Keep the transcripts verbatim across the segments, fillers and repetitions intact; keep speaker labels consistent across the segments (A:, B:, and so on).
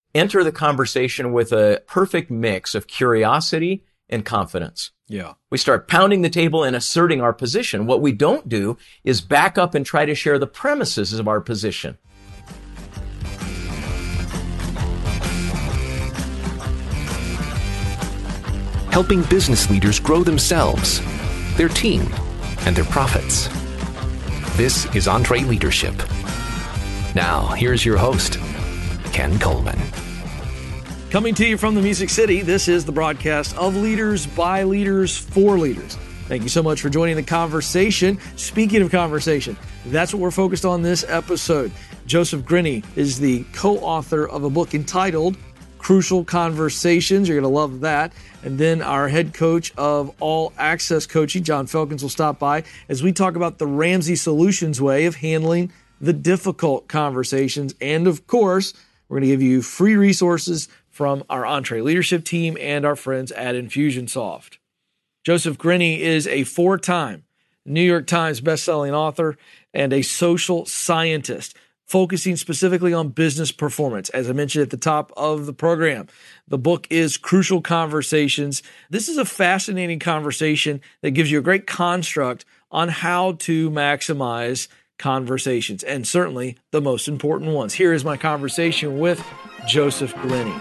A: enter the conversation with a perfect mix of curiosity and confidence.
B: Yeah.
A: We start pounding the table and asserting our position. What we don't do is back up and try to share the premises of our position.
C: Helping business leaders grow themselves, their team, and their profits. This is EntreLeadership. Now, here's your host, Ken Coleman.
B: Coming to you from the Music City, this is the broadcast of Leaders by Leaders for Leaders. Thank you so much for joining the conversation. Speaking of conversation, that's what we're focused on this episode. Joseph Grenny is the co-author of a book entitled Crucial Conversations. You're going to love that. And then our head coach of All Access Coaching, John Felkins, will stop by as we talk about the Ramsey Solutions way of handling the difficult conversations. And of course, we're going to give you free resources from our EntreLeadership team and our friends at Infusionsoft. Joseph Grenny is a four-time New York Times bestselling author and a social scientist, focusing specifically on business performance. As I mentioned at the top of the program, the book is Crucial Conversations. This is a fascinating conversation that gives you a great construct on how to maximize conversations, and certainly the most important ones. Here is my conversation with Joseph Grenny.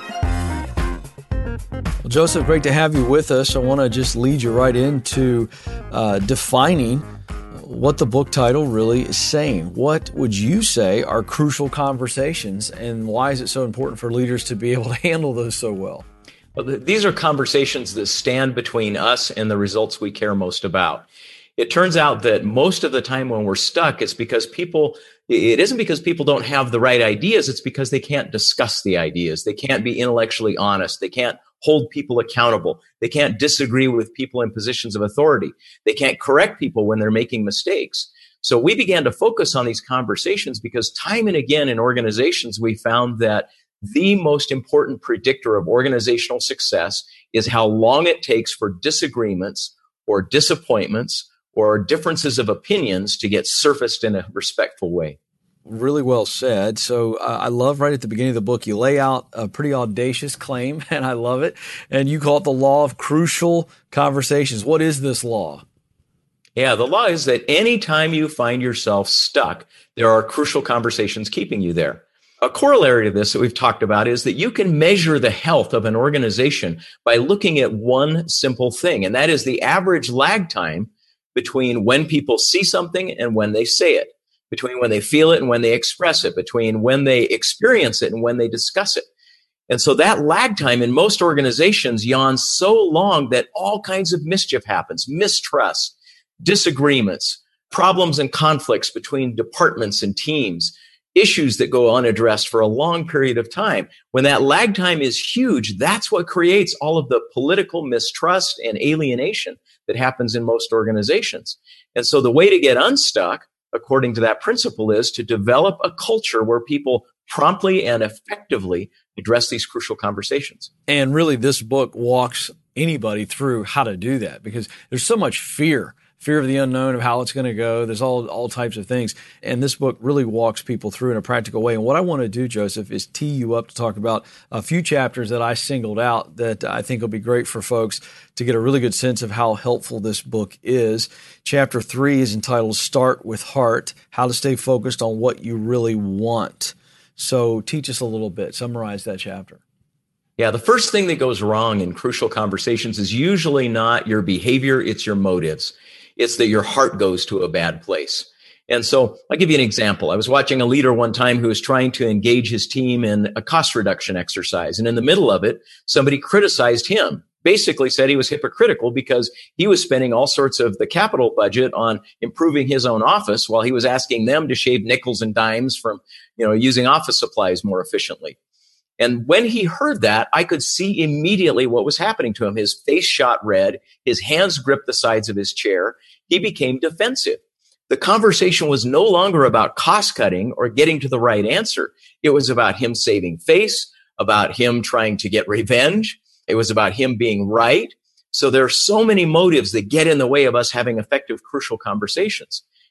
B: Well, Joseph, great to have you with us. I want to just lead you right into uh, defining what the book title really is saying. What would you say are crucial conversations, and why is it so important for leaders to be able to handle those so well?
A: Well, th- these are conversations that stand between us and the results we care most about. It turns out that most of the time when we're stuck, it's because people, it isn't because people don't have the right ideas, it's because they can't discuss the ideas. They can't be intellectually honest. They can't hold people accountable. They can't disagree with people in positions of authority. They can't correct people when they're making mistakes. So we began to focus on these conversations because time and again in organizations, we found that the most important predictor of organizational success is how long it takes for disagreements or disappointments or differences of opinions to get surfaced in a respectful way.
B: Really well said. So uh, I love right at the beginning of the book, you lay out a pretty audacious claim, and I love it. And you call it the law of crucial conversations. What is this law?
A: Yeah, the law is that anytime you find yourself stuck, there are crucial conversations keeping you there. A corollary to this that we've talked about is that you can measure the health of an organization by looking at one simple thing, and that is the average lag time between when people see something and when they say it, between when they feel it and when they express it, between when they experience it and when they discuss it. And so that lag time in most organizations yawns so long that all kinds of mischief happens, mistrust, disagreements, problems and conflicts between departments and teams, issues that go unaddressed for a long period of time. When that lag time is huge, that's what creates all of the political mistrust and alienation that happens in most organizations. And so the way to get unstuck, according to that principle, is to develop a culture where people promptly and effectively address these crucial conversations.
B: And really, this book walks anybody through how to do that, because there's so much fear, fear of the unknown, of how it's going to go. There's all, all types of things. And this book really walks people through in a practical way. And what I want to do, Joseph, is tee you up to talk about a few chapters that I singled out that I think will be great for folks to get a really good sense of how helpful this book is. Chapter three is entitled Start with Heart, How to Stay Focused on What You Really Want. So teach us a little bit. Summarize that chapter.
A: Yeah, the first thing that goes wrong in crucial conversations is usually not your behavior, it's your motives. It's that your heart goes to a bad place. And so I'll give you an example. I was watching a leader one time who was trying to engage his team in a cost reduction exercise. And in the middle of it, somebody criticized him, basically said he was hypocritical because he was spending all sorts of the capital budget on improving his own office while he was asking them to shave nickels and dimes from, you know, using office supplies more efficiently. And when he heard that, I could see immediately what was happening to him. His face shot red. His hands gripped the sides of his chair. He became defensive. The conversation was no longer about cost cutting or getting to the right answer. It was about him saving face, about him trying to get revenge. It was about him being right. So there are so many motives that get in the way of us having effective, crucial conversations.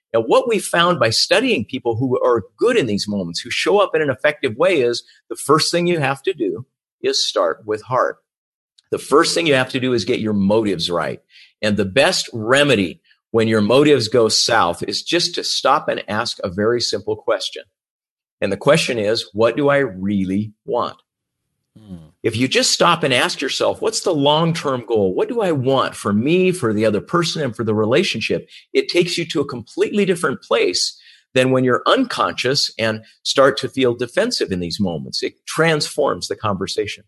A: Now, what we found by studying people who are good in these moments, who show up in an effective way, is the first thing you have to do is start with heart. The first thing you have to do is get your motives right. And the best remedy when your motives go south is just to stop and ask a very simple question. And the question is, what do I really want? Mm. If you just stop and ask yourself, what's the long-term goal? What do I want for me, for the other person, and for the relationship? It takes you to a completely different place than when you're unconscious and start to feel defensive in these moments. It transforms the conversation.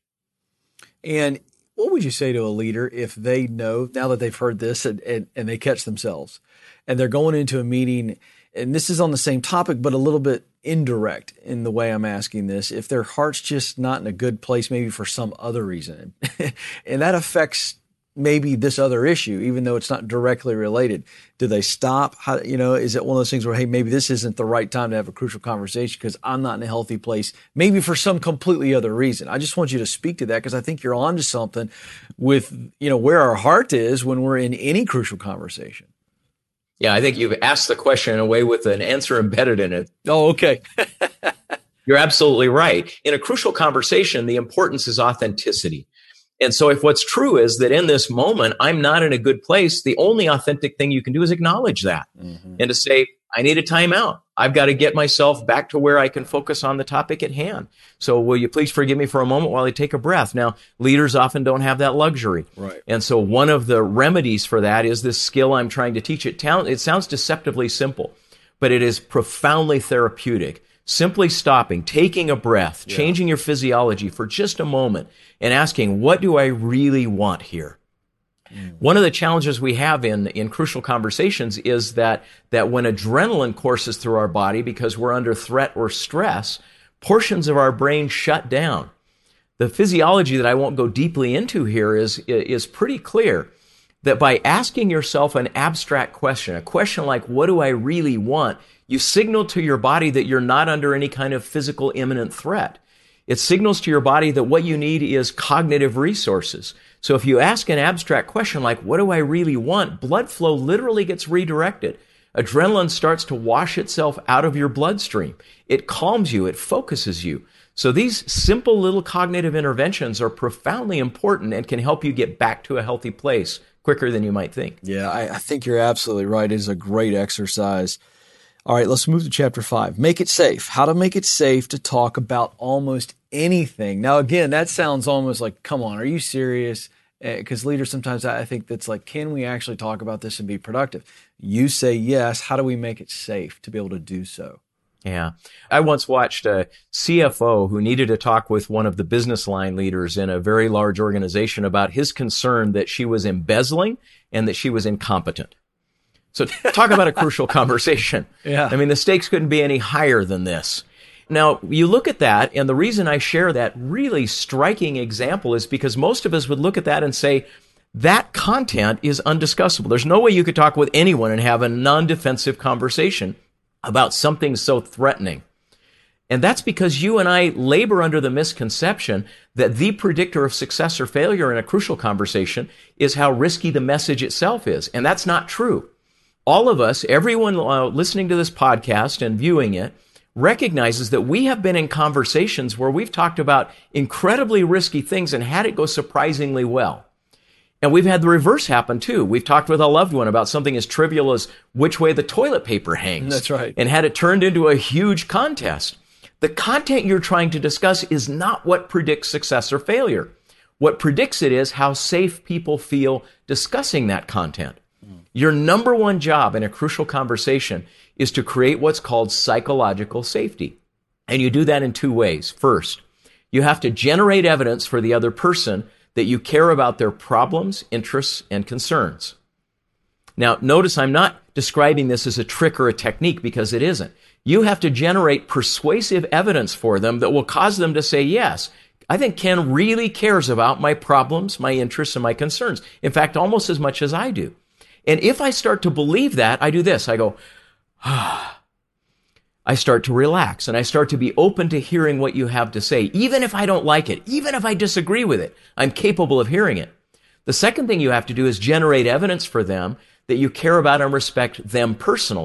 B: And what would you say to a leader if they know, now that they've heard this and, and, and they catch themselves and they're going into a meeting, and this is on the same topic, but a little bit indirect in the way I'm asking this, if their heart's just not in a good place, maybe for some other reason, and that affects maybe this other issue, even though it's not directly related, do they stop? How, you know, is it one of those things where, hey, maybe this isn't the right time to have a crucial conversation because I'm not in a healthy place, maybe for some completely other reason? I just want you to speak to that because I think you're onto something with, you know, where our heart is when we're in any crucial conversation.
A: Yeah, I think you've asked the question in a way with an answer embedded in it.
B: Oh, okay.
A: You're absolutely right. In a crucial conversation, the importance is authenticity. And so if what's true is that in this moment, I'm not in a good place, the only authentic thing you can do is acknowledge that mm-hmm. and to say, I need a timeout. I've got to get myself back to where I can focus on the topic at hand. So will you please forgive me for a moment while I take a breath? Now, leaders often don't have that luxury.
B: Right.
A: And so one of the remedies for that is this skill I'm trying to teach. It, it sounds deceptively simple, but it is profoundly therapeutic. Simply stopping, taking a breath, yeah. changing your physiology for just a moment and asking, what do I really want here? Mm. One of the challenges we have in, in crucial conversations is that, that when adrenaline courses through our body because we're under threat or stress, portions of our brain shut down. The physiology that I won't go deeply into here is, is pretty clear, that by asking yourself an abstract question, a question like, what do I really want? You signal to your body that you're not under any kind of physical imminent threat. It signals to your body that what you need is cognitive resources. So if you ask an abstract question like, what do I really want? Blood flow literally gets redirected. Adrenaline starts to wash itself out of your bloodstream. It calms you. It focuses you. So these simple little cognitive interventions are profoundly important and can help you get back to a healthy place quicker than you might think.
B: Yeah, I, I think you're absolutely right. It is a great exercise. All right, let's move to chapter five. Make it safe. How to make it safe to talk about almost anything. Now, again, that sounds almost like, come on, are you serious? Because uh, leaders, sometimes I think that's like, can we actually talk about this and be productive? You say yes. How do we make it safe to be able to do so?
A: Yeah. I once watched a C F O who needed to talk with one of the business line leaders in a very large organization about his concern that she was embezzling and that she was incompetent. So talk about a crucial conversation.
B: Yeah.
A: I mean, the stakes couldn't be any higher than this. Now, you look at that, and the reason I share that really striking example is because most of us would look at that and say, that content is undiscussable. There's no way you could talk with anyone and have a non-defensive conversation about something so threatening. And that's because you and I labor under the misconception that the predictor of success or failure in a crucial conversation is how risky the message itself is. And that's not true. All of us, everyone uh, listening to this podcast and viewing it, recognizes that we have been in conversations where we've talked about incredibly risky things and had it go surprisingly well. And we've had the reverse happen too. We've talked with a loved one about something as trivial as which way the toilet paper hangs.
B: That's right.
A: And had it turned into a huge contest. The content you're trying to discuss is not what predicts success or failure. What predicts it is how safe people feel discussing that content. Your number one job in a crucial conversation is to create what's called psychological safety. And you do that in two ways. First, you have to generate evidence for the other person that you care about their problems, interests, and concerns. Now, notice I'm not describing this as a trick or a technique because it isn't. You have to generate persuasive evidence for them that will cause them to say, yes, I think Ken really cares about my problems, my interests, and my concerns. In fact, almost as much as I do. And if I start to believe that, I do this. I go, ah. I start to relax and I start to be open to hearing what you have to say. Even if I don't like it, even if I disagree with it, I'm capable of hearing it. The second thing you have to do is generate evidence for them that you care about and respect them personally.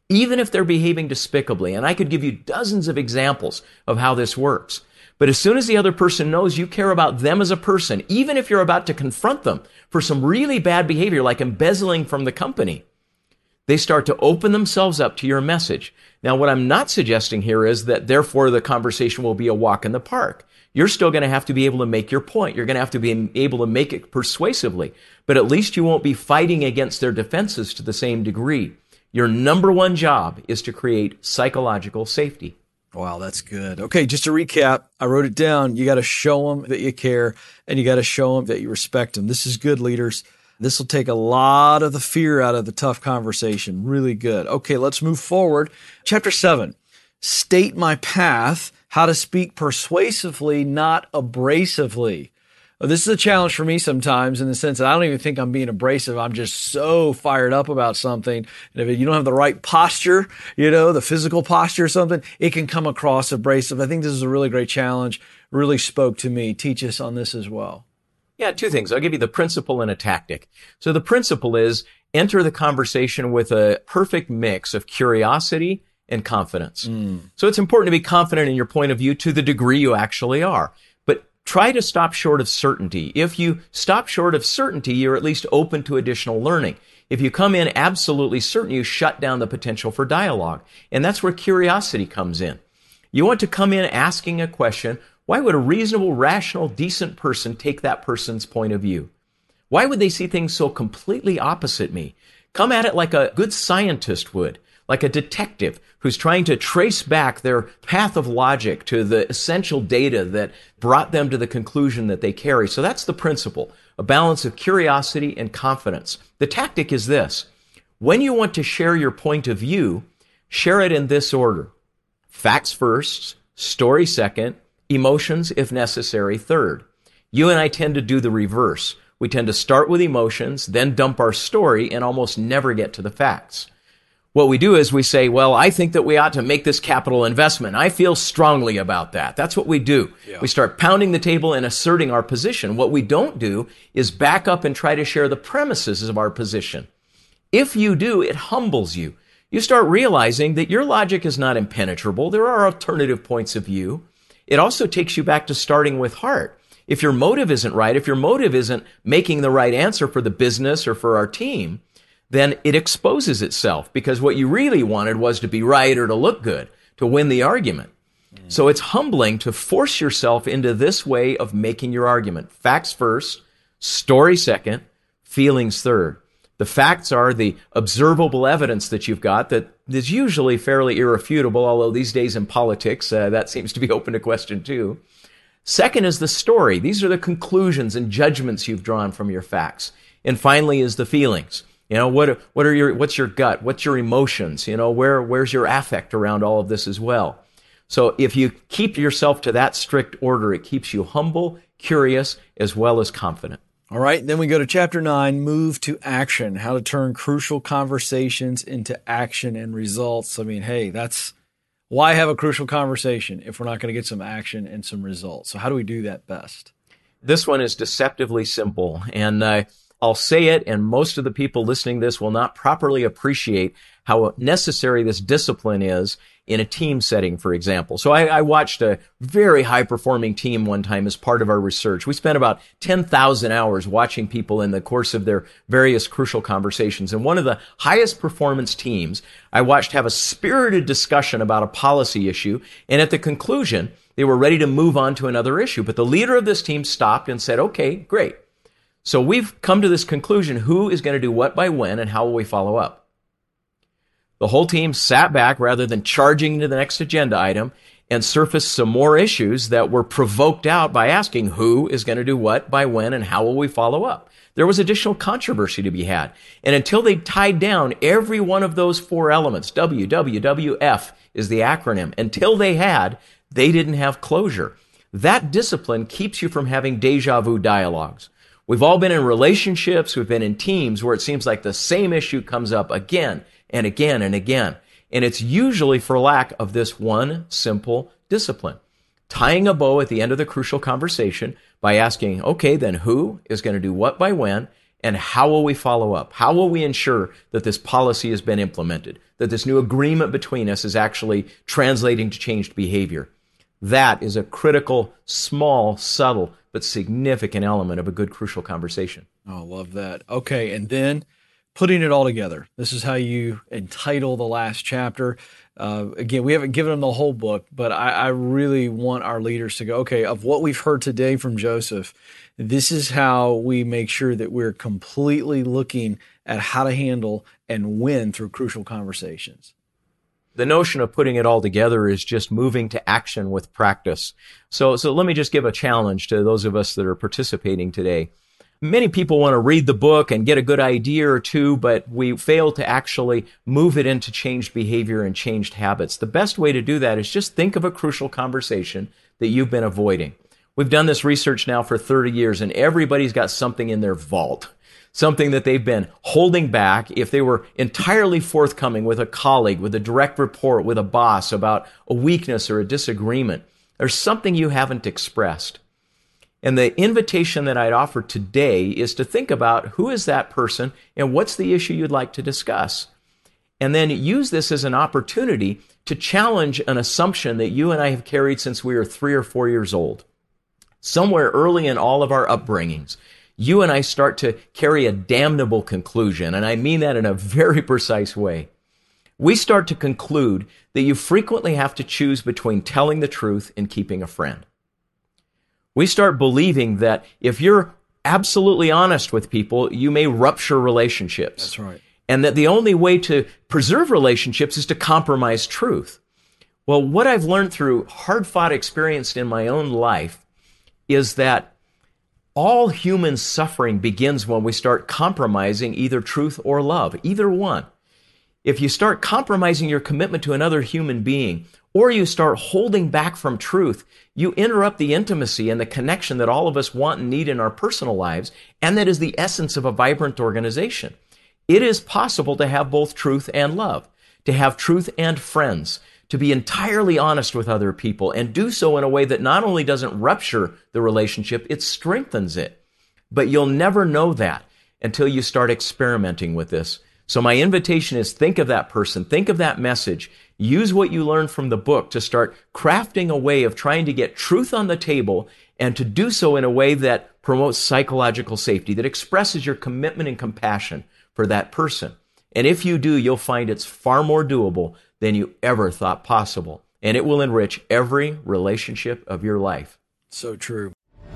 A: even if they're behaving despicably. And I could give you dozens of examples of how this works. But as soon as the other person knows you care about them as a person, even if you're about to confront them for some really bad behavior like embezzling from the company, they start to open themselves up to your message. Now, what I'm not suggesting here is that therefore the conversation will be a walk in the park. You're still going to have to be able to make your point. You're going to have to be able to make it persuasively, but at least you won't be fighting against their defenses to the same degree. Your number one job is to create psychological safety.
B: Wow, that's good. Okay, just to recap, I wrote it down. You got to show them that you care, and you got to show them that you respect them. This is good, leaders. This will take a lot of the fear out of the tough conversation. Really good. Okay, let's move forward. Chapter seven, state my path, how to speak persuasively, not abrasively. This is a challenge for me sometimes in the sense that I don't even think I'm being abrasive. I'm just so fired up about something. And if you don't have the right posture, you know, the physical posture or something, it can come across abrasive. I think this is a really great challenge. Really spoke to me. Teach us on this as well.
A: Yeah, two things. I'll give you the principle and a tactic. So the principle is enter the conversation with a perfect mix of curiosity and confidence. Mm. So it's important to be confident in your point of view to the degree you actually are. But try to stop short of certainty. If you stop short of certainty, you're at least open to additional learning. If you come in absolutely certain, you shut down the potential for dialogue. And that's where curiosity comes in. You want to come in asking a question. Why would a reasonable, rational, decent person take that person's point of view? Why would they see things so completely opposite me? Come at it like a good scientist would, like a detective who's trying to trace back their path of logic to the essential data that brought them to the conclusion that they carry. So that's the principle, a balance of curiosity and confidence. The tactic is this. When you want to share your point of view, share it in this order. Facts first, story second, emotions, if necessary, third. You and I tend to do the reverse. We tend to start with emotions, then dump our story, and almost never get to the facts. What we do is we say, well, I think that we ought to make this capital investment. I feel strongly about that. That's what we do. Yeah. We start pounding the table and asserting our position. What we don't do is back up and try to share the premises of our position. If you do, it humbles you. You start realizing that your logic is not impenetrable. There are alternative points of view. It also takes you back to starting with heart. If your motive isn't right, if your motive isn't making the right answer for the business or for our team, then it exposes itself because what you really wanted was to be right or to look good, to win the argument. Mm. So it's humbling to force yourself into this way of making your argument. Facts first, story second, feelings third. The facts are the observable evidence that you've got that is usually fairly irrefutable, although these days in politics, uh, that seems to be open to question too. Second is the story. These are the conclusions and judgments you've drawn from your facts. And finally is the feelings. You know, what, what are your, what's your gut? What's your emotions? You know, where, where's your affect around all of this as well? So if you keep yourself to that strict order, it keeps you humble, curious, as well as confident.
B: All right, then we go to chapter nine, move to action, how to turn crucial conversations into action and results. I mean, hey, that's why have a crucial conversation if we're not going to get some action and some results? So how do we do that best?
A: This one is deceptively simple, and uh, I'll say it, and most of the people listening to this will not properly appreciate how necessary this discipline is in a team setting, for example. So I, I watched a very high-performing team one time as part of our research. We spent about ten thousand hours watching people in the course of their various crucial conversations. And one of the highest performance teams I watched have a spirited discussion about a policy issue, and at the conclusion, they were ready to move on to another issue. But the leader of this team stopped and said, okay, great. So we've come to this conclusion, who is going to do what by when, and how will we follow up? The whole team sat back rather than charging into the next agenda item and surfaced some more issues that were provoked out by asking who is going to do what, by when, and how will we follow up. There was additional controversy to be had. And until they tied down every one of those four elements, W W W F is the acronym, until they had, they didn't have closure. That discipline keeps you from having deja vu dialogues. We've all been in relationships, we've been in teams where it seems like the same issue comes up again and again and again. And it's usually for lack of this one simple discipline. Tying a bow at the end of the crucial conversation by asking, okay, then who is going to do what by when, And how will we follow up? How will we ensure that this policy has been implemented, that this new agreement between us is actually translating to changed behavior? That is a critical, small, subtle, but significant element of a good, crucial conversation.
B: Oh, I love that. Okay, and then putting it all together. This is how you entitle the last chapter. Uh, again, we haven't given them the whole book, but I, I really want our leaders to go, okay, of what we've heard today from Joseph, this is how we make sure that we're completely looking at how to handle and win through crucial conversations.
A: The notion of putting it all together is just moving to action with practice. So, so let me just give a challenge to those of us that are participating today. Many people want to read the book and get a good idea or two, but we fail to actually move it into changed behavior and changed habits. The best way to do that is just think of a crucial conversation that you've been avoiding. We've done this research now for thirty years, and everybody's got something in their vault, something that they've been holding back. If they were entirely forthcoming with a colleague, with a direct report, with a boss about a weakness or a disagreement, there's something you haven't expressed. And the invitation that I'd offer today is to think about who is that person and what's the issue you'd like to discuss. And then use this as an opportunity to challenge an assumption that you and I have carried since we were three or four years old. Somewhere early in all of our upbringings, you and I start to carry a damnable conclusion, and I mean that in a very precise way. We start to conclude that you frequently have to choose between telling the truth and keeping a friend. We start believing that if you're absolutely honest with people, you may rupture relationships.
B: That's right.
A: And that the only way to preserve relationships is to compromise truth. Well, what I've learned through hard-fought experience in my own life is that all human suffering begins when we start compromising either truth or love, either one. If you start compromising your commitment to another human being, or you start holding back from truth, you interrupt the intimacy and the connection that all of us want and need in our personal lives, and that is the essence of a vibrant organization. It is possible to have both truth and love, to have truth and friends, to be entirely honest with other people, and do so in a way that not only doesn't rupture the relationship, it strengthens it. But you'll never know that until you start experimenting with this. So my invitation is think of that person, think of that message, use what you learned from the book to start crafting a way of trying to get truth on the table and to do so in a way that promotes psychological safety, that expresses your commitment and compassion for that person. And if you do, you'll find it's far more doable than you ever thought possible. And it will enrich every relationship of your life.
B: So true.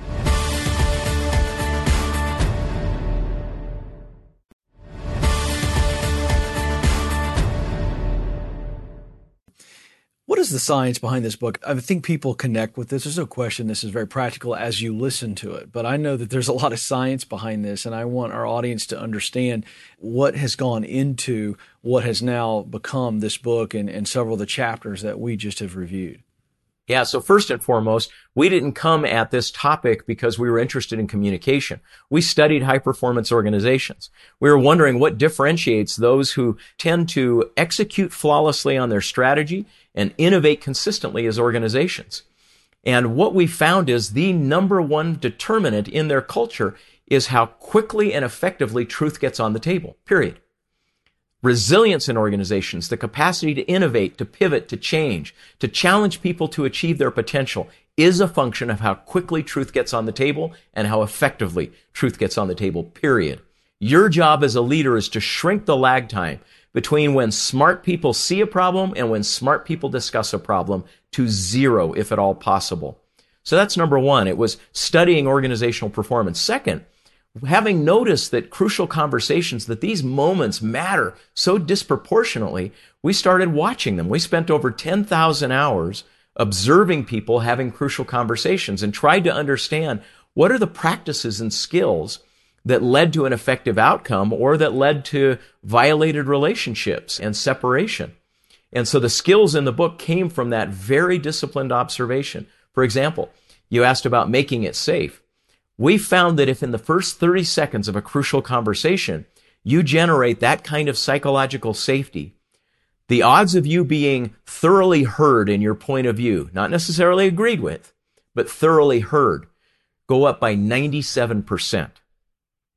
B: What is the science behind this book? I think people connect with this. There's no question this is very practical as you listen to it. But I know that there's a lot of science behind this, and I want our audience to understand what has gone into what has now become this book and, and several of the chapters that we just have reviewed.
A: Yeah, so first and foremost, we didn't come at this topic because we were interested in communication. We studied high-performance organizations. We were wondering what differentiates those who tend to execute flawlessly on their strategy and innovate consistently as organizations. And what we found is the number one determinant in their culture is how quickly and effectively truth gets on the table, period. Resilience in organizations, the capacity to innovate, to pivot, to change, to challenge people to achieve their potential is a function of how quickly truth gets on the table and how effectively truth gets on the table, period. Your job as a leader is to shrink the lag time between when smart people see a problem and when smart people discuss a problem to zero, if at all possible. So that's number one. It was studying organizational performance. Second, having noticed that crucial conversations, that these moments matter so disproportionately, we started watching them. We spent over ten thousand hours observing people having crucial conversations and tried to understand what are the practices and skills that led to an effective outcome or that led to violated relationships and separation. And so the skills in the book came from that very disciplined observation. For example, you asked about making it safe. We found that if in the first thirty seconds of a crucial conversation, you generate that kind of psychological safety, the odds of you being thoroughly heard in your point of view, not necessarily agreed with, but thoroughly heard, go up by ninety-seven percent.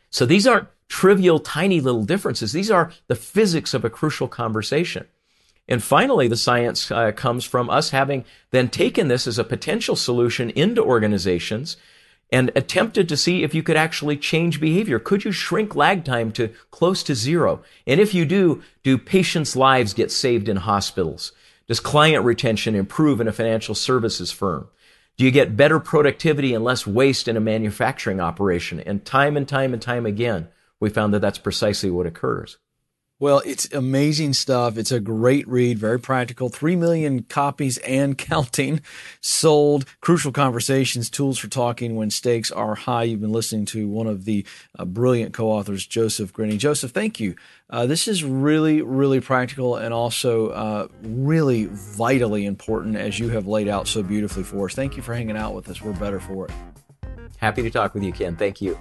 A: So these aren't trivial, tiny little differences. These are the physics of a crucial conversation. And finally, the science uh, comes from us having then taken this as a potential solution into organizations and attempted to see if you could actually change behavior. Could you shrink lag time to close to zero? And if you do, do patients' lives get saved in hospitals? Does client retention improve in a financial services firm? Do you get better productivity and less waste in a manufacturing operation? And time and time and time again, we found that that's precisely what occurs.
B: Well, it's amazing stuff. It's a great read, very practical. Three million copies and counting sold. Crucial Conversations, Tools for Talking When Stakes Are High. You've been listening to one of the uh, brilliant co-authors, Joseph Grenny. Joseph, thank you. Uh, this is really, really practical and also uh, really vitally important, as you have laid out so beautifully for us. Thank you for hanging out with us. We're better for it.
A: Happy to talk with you, Ken. Thank you.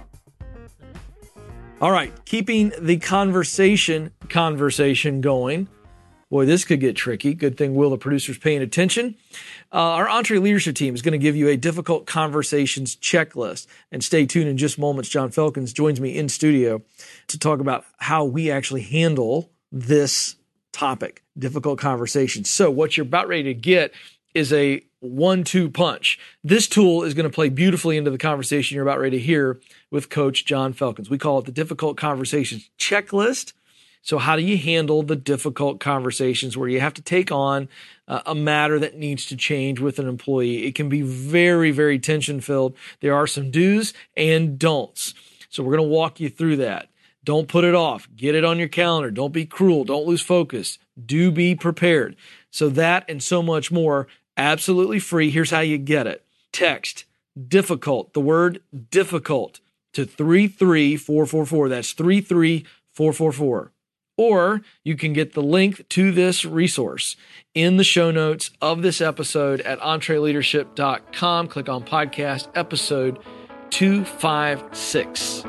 B: All right, keeping the conversation conversation going. Boy, this could get tricky. Good thing Will, the producer's paying attention. Uh, our EntreLeadership team is going to give you a difficult conversations checklist. And stay tuned in just moments. John Felkins joins me in studio to talk about how we actually handle this topic, difficult conversations. So what you're about ready to get is a one two punch. This tool is going to play beautifully into the conversation you're about ready to hear with Coach John Felkins. We call it the Difficult Conversations Checklist. So how do you handle the difficult conversations where you have to take on uh, a matter that needs to change with an employee? It can be very, very tension-filled. There are some do's and don'ts. So we're going to walk you through that. Don't put it off. Get it on your calendar. Don't be cruel. Don't lose focus. Do be prepared. So that and so much more, absolutely free. Here's how you get it. Text difficult, the word difficult, to three three four four four. That's three three four four four. Or you can get the link to this resource in the show notes of this episode at entre leadership dot com. Click on podcast episode two fifty-six.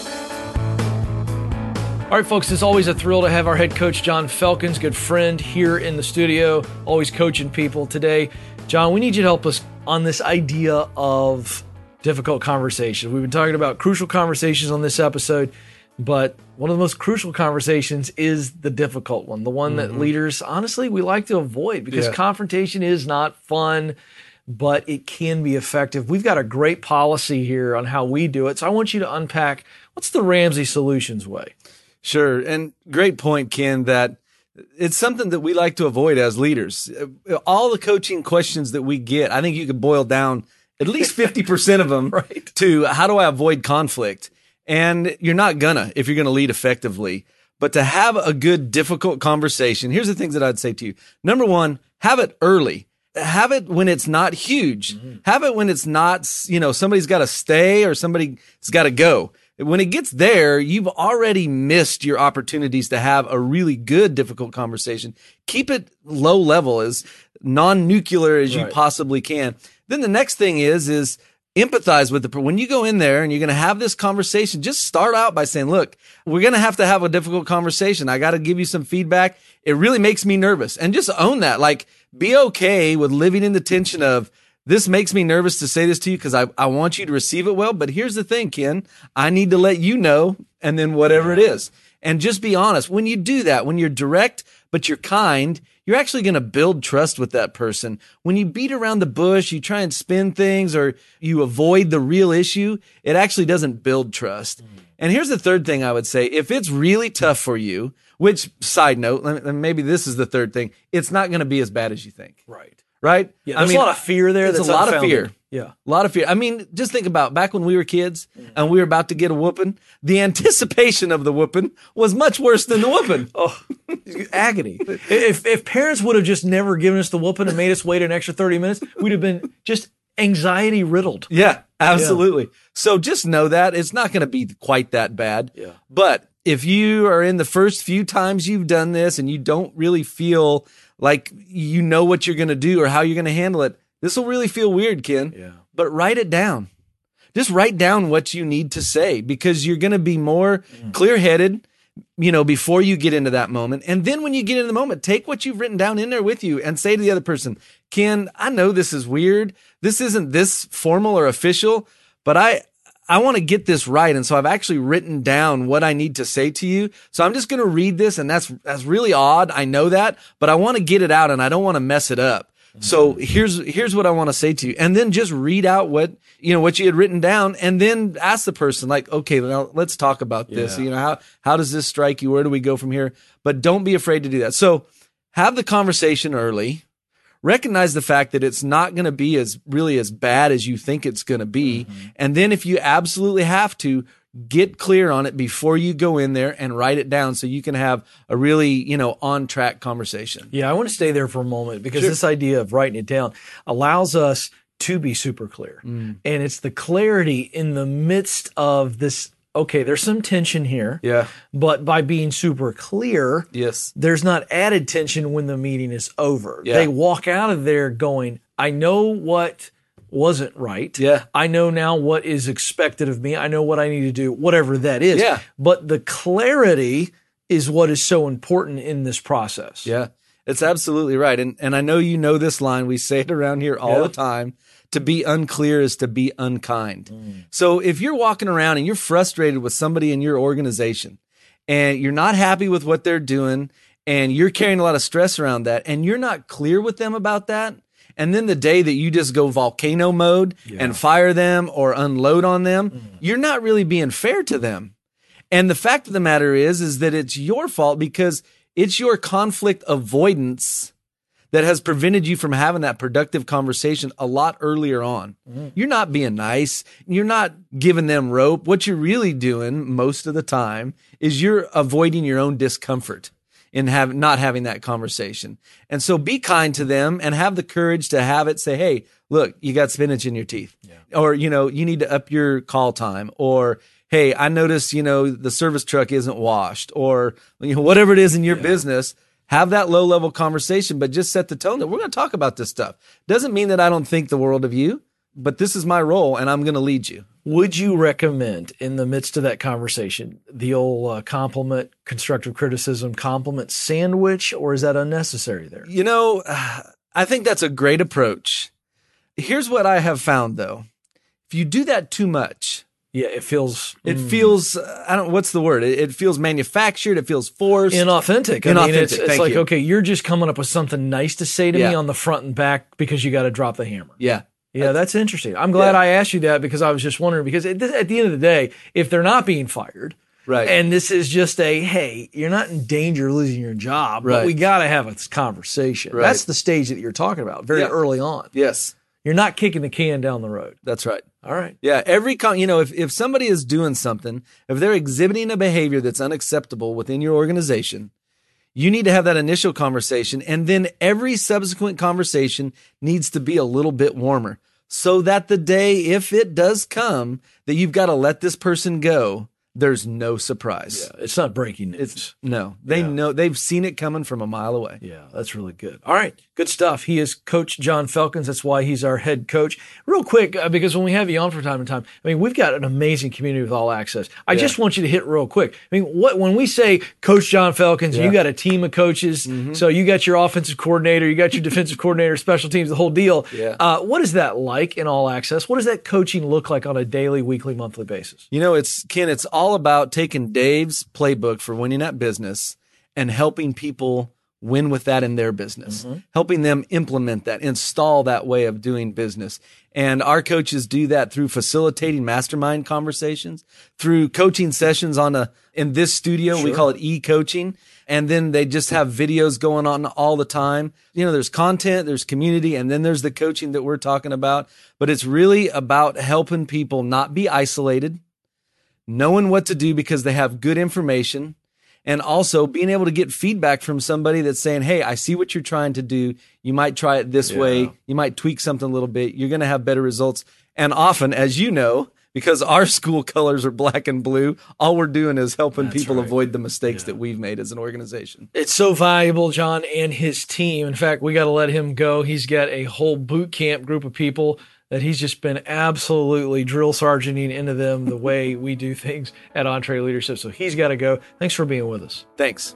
B: All right, folks, it's always a thrill to have our head coach, John Felkins, good friend here in the studio, always coaching people. Today, John, we need you to help us on this idea of difficult conversations. We've been talking about crucial conversations on this episode, but one of the most crucial conversations is the difficult one, the one mm-hmm. that leaders, honestly, we like to avoid because yeah. confrontation is not fun, but it can be effective. We've got a great policy here on how we do it, so I want you to unpack what's the Ramsey Solutions way.
D: Sure. And great point, Ken, that it's something that we like to avoid as leaders. All the coaching questions that we get, I think you could boil down at least fifty percent of them
B: right.
D: to how do I avoid conflict? And you're not gonna if you're going to lead effectively. But to have a good, difficult conversation, here's the things that I'd say to you. Number one, have it early. Have it when it's not huge. Mm-hmm. Have it when it's not, you know, somebody's got to stay or somebody's got to go. When it gets there, you've already missed your opportunities to have a really good, difficult conversation. Keep it low level, as non-nuclear as right. you possibly can. Then the next thing is, is empathize with the person. When you go in there and you're going to have this conversation, just start out by saying, look, we're going to have to have a difficult conversation. I got to give you some feedback. It really makes me nervous. And just own that. Like, be okay with living in the tension of, this makes me nervous to say this to you because I, I want you to receive it well. But here's the thing, Ken, I need to let you know, and then whatever it is. And just be honest. When you do that, when you're direct, but you're kind, you're actually going to build trust with that person. When you beat around the bush, you try and spin things, or you avoid the real issue, it actually doesn't build trust. Mm. And here's the third thing I would say. If it's really tough for you, which, side note, maybe this is the third thing, it's not going to be as bad as you think.
B: Right.
D: Right?
B: Yeah, there's I mean, a lot of fear there.
D: There's
B: that's
D: a lot
B: unfounded.
D: of fear.
B: Yeah.
D: A lot of fear. I mean, just think about back when we were kids and we were about to get a whooping, the anticipation of the whooping was much worse than the whooping.
B: Oh, agony. If if parents would have just never given us the whooping and made us wait an extra thirty minutes, we'd have been just anxiety riddled.
D: Yeah, absolutely. Yeah. So just know that it's not going to be quite that bad.
B: Yeah.
D: But if you are in the first few times you've done this and you don't really feel like you know what you're going to do or how you're going to handle it, this will really feel weird, Ken.
B: Yeah.
D: But write it down. Just write down what you need to say, because you're going to be more mm. clear-headed, you know, before you get into that moment. And then when you get into the moment, take what you've written down in there with you and say to the other person, Ken, I know this is weird. This isn't this formal or official, but I, I want to get this right. And so I've actually written down what I need to say to you. So I'm just going to read this, and that's, that's really odd. I know that, but I want to get it out and I don't want to mess it up. So here's, here's what I want to say to you. And then just read out what, you know, what you had written down, and then ask the person, like, okay, now let's talk about this.
B: Yeah.
D: You know, how, how does this strike you? Where do we go from here? But don't be afraid to do that. So have the conversation early. Recognize the fact that it's not going to be as really as bad as you think it's going to be. Mm-hmm. And then if you absolutely have to, get clear on it before you go in there and write it down so you can have a really, you know, on track conversation.
B: Yeah, I want to stay there for a moment because
D: Sure.
B: this idea of writing it down allows us to be super clear.
D: Mm.
B: And it's the clarity in the midst of this. Okay, there's some tension here.
D: Yeah.
B: But by being super clear,
D: Yes.
B: there's not added tension when the meeting is over.
D: Yeah.
B: They walk out of there going, I know what wasn't right.
D: Yeah.
B: I know now what is expected of me. I know what I need to do, whatever that is.
D: Yeah.
B: But the clarity is what is so important in this process.
D: Yeah. It's absolutely right. And and I know you know this line. We say it around here all
B: Yeah.
D: the time. To be unclear is to be unkind.
B: Mm.
D: So if you're walking around and you're frustrated with somebody in your organization and you're not happy with what they're doing and you're carrying a lot of stress around that and you're not clear with them about that, and then the day that you just go volcano mode
B: Yeah.
D: and fire them or unload on them,
B: Mm.
D: you're not really being fair to them. And the fact of the matter is, is that it's your fault because it's your conflict avoidance that has prevented you from having that productive conversation a lot earlier on.
B: Mm.
D: You're not being nice. You're not giving them rope. What you're really doing most of the time is you're avoiding your own discomfort in have, not having that conversation. And so be kind to them and have the courage to have it say, hey, look, you got spinach in your teeth. Yeah. Or, you know, you need to up your call time. Or, hey, I noticed, you know, the service truck isn't washed. Or, you know, whatever it is in your yeah. business. Have that low level conversation, but just set the tone that we're going to talk about this stuff. Doesn't mean that I don't think the world of you, but this is my role and I'm going to lead you.
B: Would you recommend in the midst of that conversation, the old uh, compliment, constructive criticism, compliment sandwich, or is that unnecessary there?
D: You know, I think that's a great approach. Here's what I have found though. If you do that too much,
B: yeah, it feels,
D: it
B: mm,
D: feels, I don't, what's the word? It, it feels manufactured. It feels forced.
B: Inauthentic. I
D: Inauthentic.
B: mean, it's, it's
D: Thank
B: like,
D: you.
B: okay, you're just coming up with something nice to say to
D: Yeah.
B: me on the front and back because you got to drop the hammer.
D: Yeah.
B: Yeah, that's interesting. I'm glad
D: Yeah.
B: I asked you that because I was just wondering, because at, at the end of the day, if they're not being fired,
D: Right.
B: and this is just a, hey, you're not in danger of losing your job,
D: Right.
B: but we got to have a conversation.
D: Right.
B: That's the stage that you're talking about very
D: Yeah.
B: early on.
D: Yes,
B: You're not kicking the can down the road.
D: that's right.
B: All right.
D: Yeah, every con- you know, if, if somebody is doing something, if they're exhibiting a behavior that's unacceptable within your organization, you need to have that initial conversation, and then every subsequent conversation needs to be a little bit warmer so that the day, if it does come, that you've got to let this person go, there's no surprise.
B: Yeah, it's not breaking news.
D: It's no, they
B: Yeah.
D: know, they've seen it coming from a mile away.
B: Yeah, that's really good. All right, good stuff. He is Coach John Felkins. That's why he's our head coach. Real quick, uh, because when we have you on from time to time, I mean, we've got an amazing community with All Access. I
D: Yeah.
B: just want you to hit real quick. I mean, what when we say Coach John Felkins,
D: Yeah.
B: you got a team of coaches.
D: Mm-hmm.
B: So you got your offensive coordinator, you got your defensive coordinator, special teams, the whole deal.
D: Yeah.
B: Uh, what is that like in All Access? What does that coaching look like on a daily, weekly, monthly basis?
D: You know, it's Ken, it's all about taking Dave's playbook for winning at business and helping people win with that in their business,
B: Mm-hmm.
D: helping them implement that, install that way of doing business. And our coaches do that through facilitating mastermind conversations, through coaching sessions on a, in this studio, we
B: Sure.
D: call it e-coaching. And then they just have videos going on all the time. You know, there's content, there's community, and then there's the coaching that we're talking about. But it's really about helping people not be isolated, knowing what to do because they have good information, and also being able to get feedback from somebody that's saying, hey, I see what you're trying to do. You might try it this
B: Yeah.
D: way. You might tweak something a little bit. You're going to have better results. And often, as you know, because our school colors are black and blue, all we're doing is helping
B: That's
D: people
B: right.
D: avoid the mistakes
B: Yeah.
D: that we've made as an organization.
B: It's so valuable, John, and his team. In fact, we got to let him go. He's got a whole boot camp group of people that he's just been absolutely drill sergeanting into them the way we do things at Entree Leadership. So he's got to go. Thanks for being with us.
D: Thanks.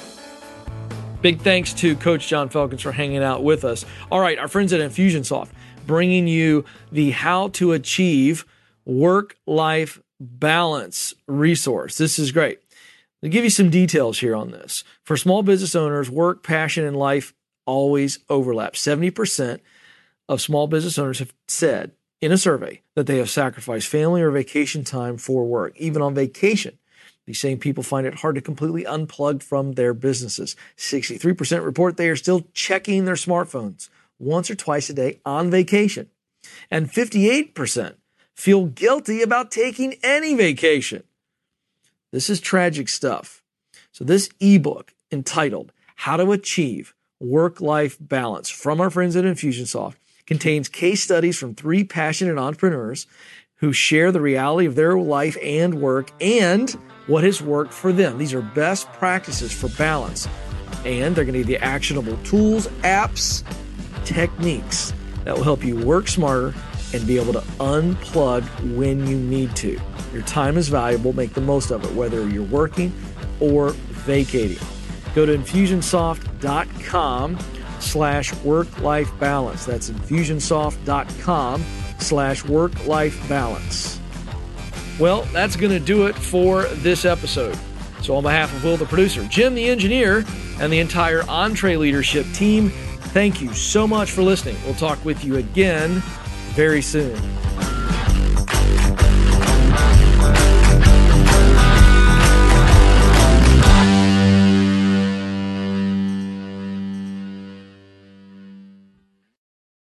B: Big thanks to Coach John Felkins for hanging out with us. All right, our friends at Infusionsoft, bringing you the how to achieve work-life balance resource. This is great. I'll give you some details here on this. For small business owners, work, passion, and life always overlap. seventy percent of small business owners have said in a survey that they have sacrificed family or vacation time for work. Even on vacation, these same people find it hard to completely unplug from their businesses. sixty-three percent report they are still checking their smartphones once or twice a day on vacation. And fifty-eight percent feel guilty about taking any vacation. This is tragic stuff. So this ebook entitled How to Achieve Work-Life Balance from our friends at Infusionsoft contains case studies from three passionate entrepreneurs who share the reality of their life and work and what has worked for them. These are best practices for balance. And they're going to give you actionable tools, apps, techniques that will help you work smarter and be able to unplug when you need to. Your time is valuable. Make the most of it, whether you're working or vacating. Go to Infusionsoft.com slash work-life balance. That's Infusionsoft.com slash work-life balance. Well, that's going to do it for this episode. So on behalf of Will, the producer, Jim, the engineer, and the entire EntreLeadership team, thank you so much for listening. We'll talk with you again very soon.